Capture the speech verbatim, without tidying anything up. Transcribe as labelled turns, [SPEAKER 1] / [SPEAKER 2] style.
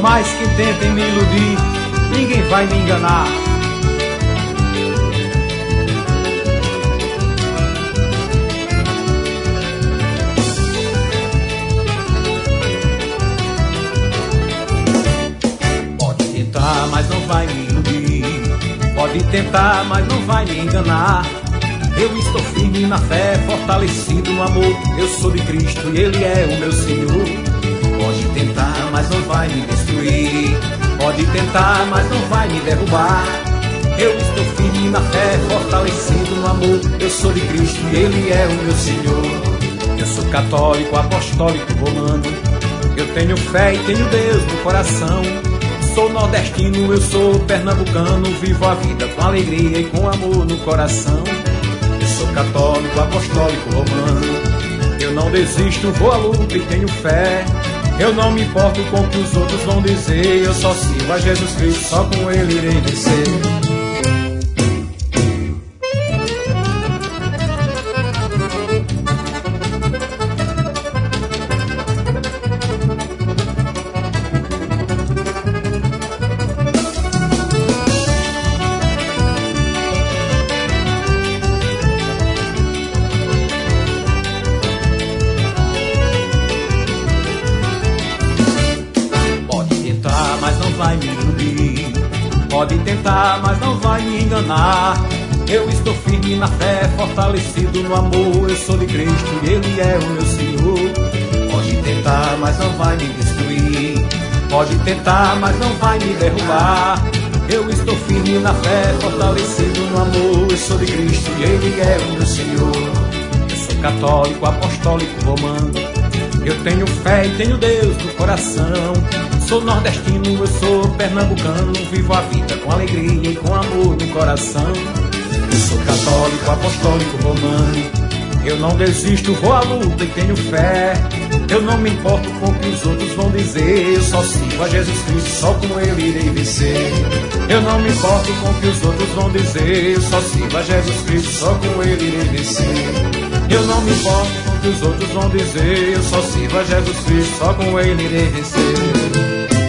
[SPEAKER 1] mais que tentem me iludir, ninguém vai me enganar. Pode tentar, mas não vai me iludir. Pode tentar, mas não vai me enganar. Eu estou firme na fé, fortalecido no amor. Eu sou de Cristo e Ele é o meu Senhor. Pode tentar, mas não vai me destruir. Pode tentar, mas não vai me derrubar. Eu estou firme na fé, fortalecido no amor. Eu sou de Cristo e Ele é o meu Senhor. Eu sou católico, apostólico, romano. Eu tenho fé e tenho Deus no coração. Sou nordestino, eu sou pernambucano. Vivo a vida com alegria e com amor no coração. Eu sou católico, apostólico, romano. Eu não desisto, vou à luta e tenho fé. Eu não me importo com o que os outros vão dizer. Eu só sirvo a Jesus Cristo, só com Ele irei vencer. Pode tentar, mas não vai me enganar. Eu estou firme na fé, fortalecido no amor. Eu sou de Cristo e Ele é o meu Senhor. Pode tentar, mas não vai me destruir. Pode tentar, mas não vai me derrubar. Eu estou firme na fé, fortalecido no amor. Eu sou de Cristo e Ele é o meu Senhor. Eu sou católico, apostólico, romano. Eu tenho fé e tenho Deus no coração. Sou nordestino, eu sou pernambucano. Vivo a vida com alegria e com amor no coração. Eu sou católico, apostólico, romano. Eu não desisto, vou à luta e tenho fé. Eu não me importo com o que os outros vão dizer. Eu só sirvo a Jesus Cristo, só com Ele irei vencer. Eu não me importo com o que os outros vão dizer. Eu só sirvo a Jesus Cristo, só com Ele irei vencer. Eu não me importo com o que os outros vão dizer. Eu só sirvo a Jesus Cristo, só com Ele irei vencer.